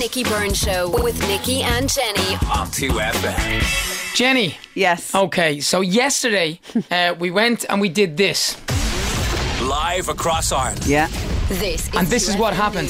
Nikki Byrne Show with Nikki and Jenny on 2FM. Jenny. Yes. Okay, so yesterday we went and we did this. Live across Ireland. Yeah. this is what happened.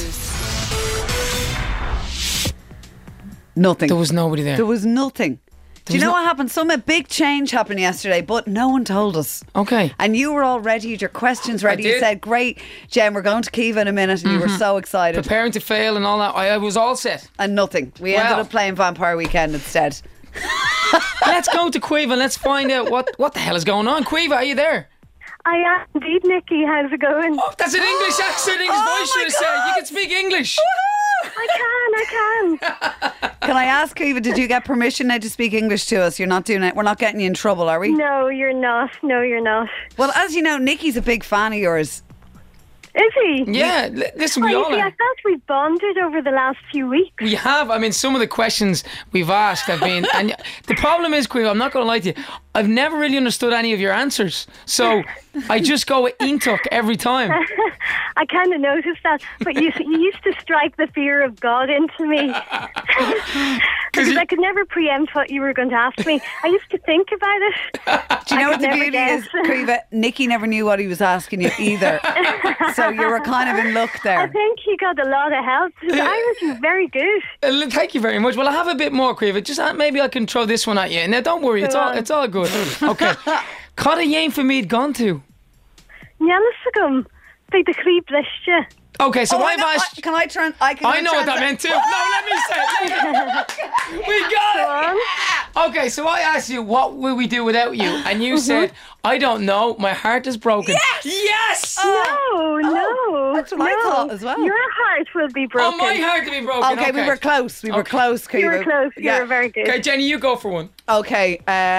Nothing. There was nobody there. There was nothing. Do you was know no- what happened? A big change happened yesterday, but no one told us. Okay. And you were all ready, you had your questions ready. You did. said, great, Jen, we're going to Kiva in a minute. And you were so excited. Preparing to fail and all that. I was all set. And nothing. We ended Wow. up playing Vampire Weekend instead. Let's go to Quiva and let's find out what the hell is going on. Quiva, are you there? I am indeed, Nikki. How's it going? Oh, that's an English accent, English voice, should my have said. You God. can speak English. I can. Can I ask, Kiva, did you get permission now to speak English to us? You're not doing it. We're not getting you in trouble, are we? No, you're not. No, you're not. Well, as you know, Nikki's a big fan of yours. Is he? Yeah, listen, we Oh, all you see, I are. felt we bonded over the last few weeks. We have. I mean, some of the questions we've asked have been... And the problem is, Quiva, I'm not going to lie to you, I've never really understood any of your answers. So I just go with Intuk every time. I kind of noticed that, but you used to strike the fear of God into me. Because I could never preempt what you were going to ask me. I used to think about it. Do you know I what could the never beauty guess. is, Kiva? Nikki never knew what he was asking you either. So you were kind of in luck I there. think he got a lot of help. His Irish is very good. Thank you very much. Well, I have a bit more, Quiva. Just maybe I can throw this one at you. Now, don't worry. It's all good. Okay. Cad a dhéim for mead gone to? Nealasagum. They the creep list. Okay, so Oh, I've asked... can I try? I know what that meant too. No, let me say it. We got it. Okay, so I asked you, what will we do without you? And you said, I don't know. My heart is broken. Yes! No. That's what I thought as well. Your heart will be broken. Oh, my heart to be broken. Okay, we were close. We were close, Kiva. You were close. You Yeah. were very good. Okay, Jenny, you go for one. Okay.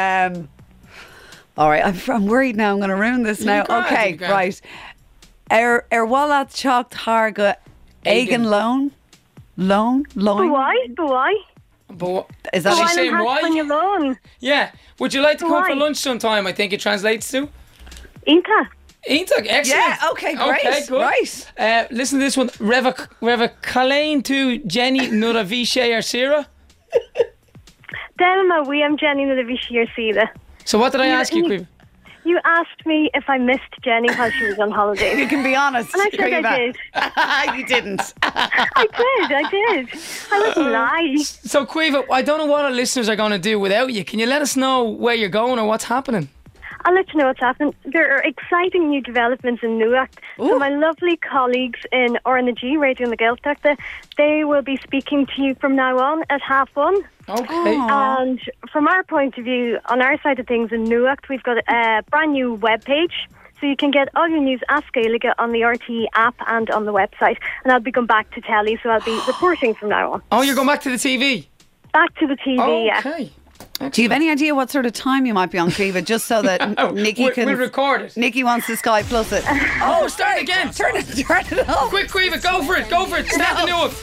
All right. I'm worried now. I'm going to ruin this now. can, Okay. you can. Right. Wallat chocht harga Egan loan. But why? But Is that Is she Why saying not why? when you're alone? Yeah. Would you like to come Why? for lunch sometime? I think it translates to. Inta. Intuk, excellent. Yeah, okay, great, Okay, good. right. Listen to this one. Reva Kalain to Jenny Nuravishe Arsira. Delma, we am Jenny Nadavishi Sida. So what did I ask you, you- Quiva? You asked me if I missed Jenny while she was on holiday. You can be honest. And I said I did. did. You didn't. I did. I wouldn't lie. So Quiva, I don't know what our listeners are going to do without you. Can you let us know where you're going or what's happening? I'll let you know what's happening. There are exciting new developments in Newark. So my lovely colleagues in RNG, Radio na Gaeltachta, they will be speaking to you from now on at 1:30. Okay. And from our point of view, on our side of things in Newark, we've got a brand new webpage. So you can get all your news as Gaeilge on the RTE app and on the website. And I'll be going back to telly, so I'll be reporting from now on. Oh, you're going back to the TV? Back to the TV, yeah. Okay. Do you have any idea what sort of time you might be on, Kiva, just so that Nikki can... We'll record it. Nikki wants to Sky Plus it. Oh, start again. Turn it off. Quick, Quiva, go for it. Start the new one.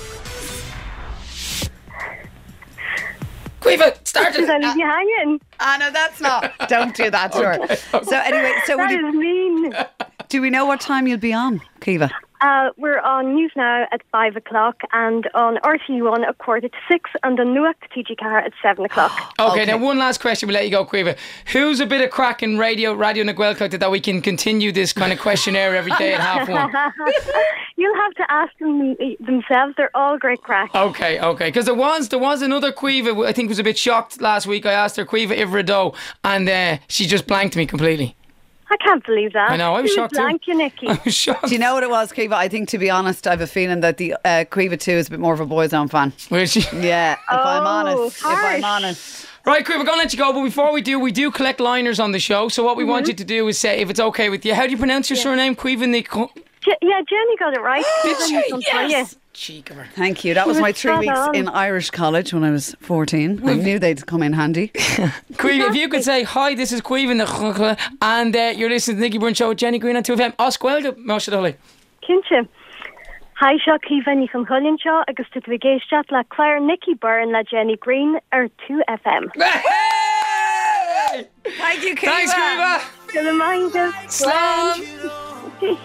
Quiva, start Did I it. leave you hanging? No, that's not. Don't do that to her. Okay. So anyway, That is mean. do we know what time you'll be on, Kiva? We're on News Now at 5 o'clock and on RTE1 at 5:45, and on Newark TG Car at 7 o'clock. Okay, now one last question. We'll let you go, Quiva. Who's a bit of crack in Radio na Gaeltachta that we can continue this kind of questionnaire every day at 1:30? You'll have to ask them themselves. They're all great crack. Okay. Because there was another Quiva, I think was a bit shocked last week. I asked her, Quiva Ivrido, and she just blanked me completely. I can't believe that. I know, I was Who shocked blank too. you, Nikki. I was shocked. Do you know what it was, Kiva? I think, to be honest, I have a feeling that the Quiva 2 is a bit more of a Boyzone fan. Where's she? Yeah, if I'm honest. If I'm harsh. honest. Right, Quiva, we're going to let you go, but before we do collect liners on the show. So what we want you to do is say, if it's okay with you, how do you pronounce your surname? Quiva Nico? Yeah, Jenny got it right. Did Jenny she? can tell you. Yes. Cheek of her. Thank you. That was my 3 spot weeks on. in Irish college when I was 14. I knew they'd come in handy. Quiva, if you could say, hi, this is Quiva, and you're listening to the Nikki Byrne Show with Jenny Green on 2FM. Osquelga, Moshadoli. Kinche. Hi, seo Civa ní chun choilinn seo agus tu bhí géisteat le Claire Nikki Byrne le Jenny Green ar 2FM. Hey! Thank you, Kiva. Thanks, Quiva. Good mind. Slán.